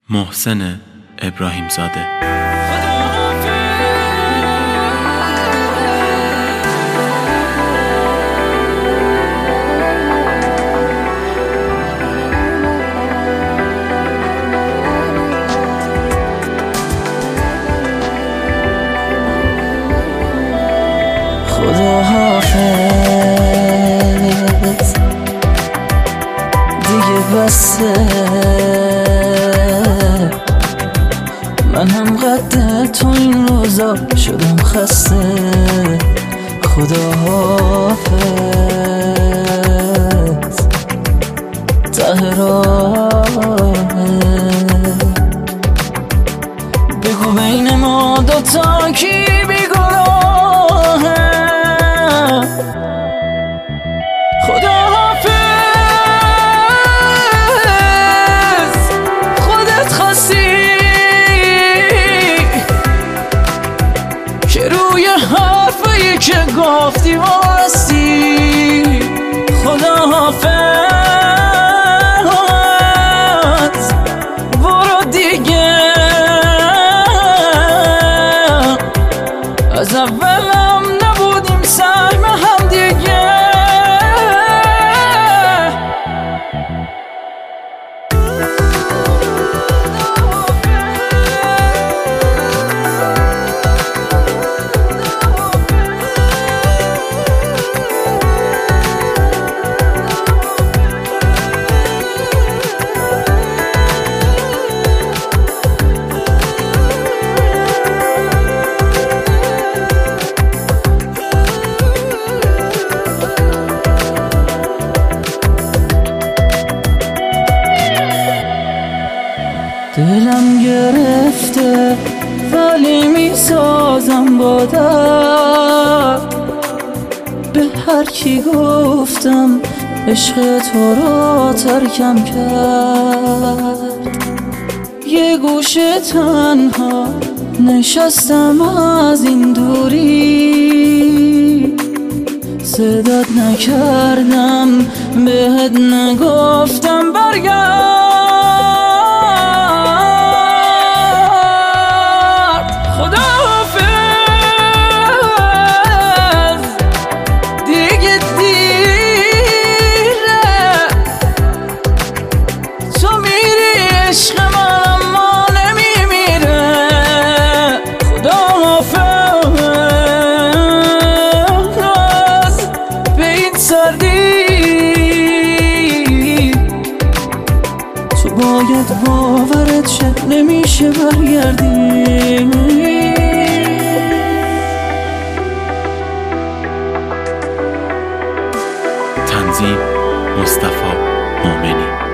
محسن ابراهیم زاده. خداحافظ دیگه بسه، من هم قد تو این روزا شدم خسته. خداحافظ ته راهه، بگو بین ما دوتا کی بیگناهه. خداحافظ خودت خواستی که روی حرفایی که گفتی واستی. خداحافظ برو دیگه، از اولم نبودیم سهم هم دیگه. دلم گرفته ولی میسازم با درد، به هر کی گفتم عشق تو را ترکم کرد. یه گوشه تنها نشستم از این دوری، صدات نکردم بهت نگفتم برگرد. تو باید باورت شه نمیشه برگردی. تنظیم مصطفی مومنی.